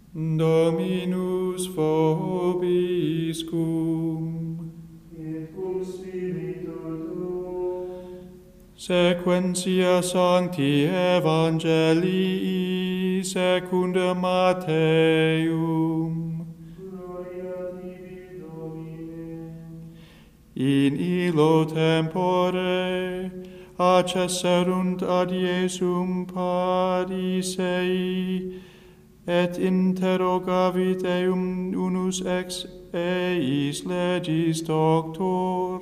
Dominus vobiscum. Et cum spiritu tuo. Sequentia Sancti Evangelii secunda Matteum. Gloria tibi, Domine. In illo tempore accesserunt ad Iesum Parisei, et interrogavit eum unus ex eis legis doctor,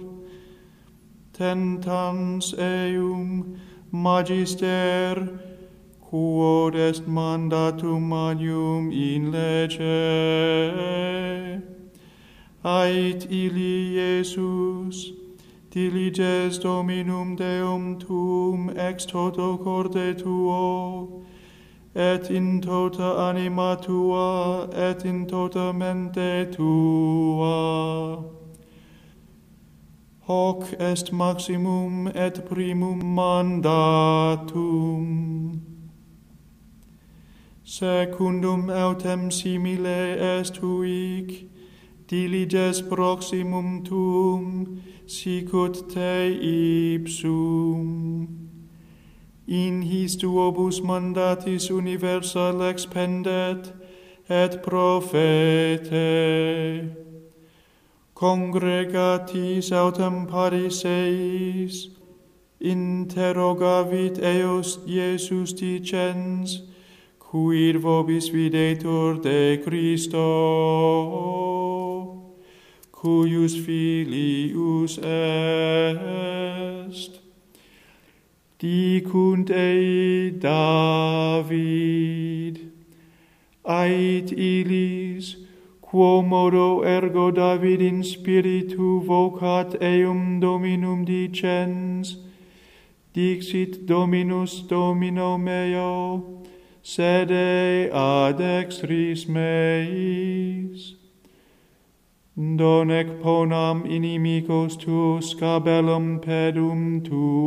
tentans eum magister, quod est mandatum magnum in lege. Ait illi Iesus, diliges Dominum Deum tuum ex toto corde tuo, et in tota anima tua, et in tota mente tua. Hoc est maximum et primum mandatum. Secundum autem simile est huic, diliges proximum tuum, sicut te ipsum. In his tuobus mandatis universa lex pendet, et profete. Congregatis autem Pariseis, interrogavit eos Iesus dicens, quid vobis videtur de Christo, cuius filius est. Dicunt ei David. Ait illis, quo modo ergo David in spiritu vocat eum Dominum dicens, dixit Dominus Domino meo, sede ad extris meis. Donec ponam inimicos tuos scabellum pedum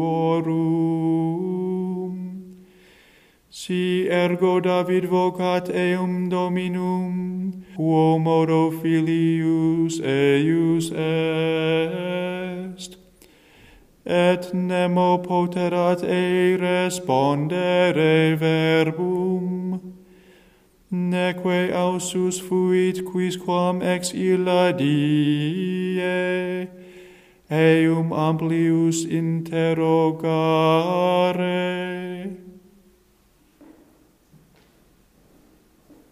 tuorum. Si ergo David vocat eum Dominum, quo modo filius eius est, et nemo poterat ei respondere verbum, neque ausus fuit quisquam ex illa die, eum amplius interrogare.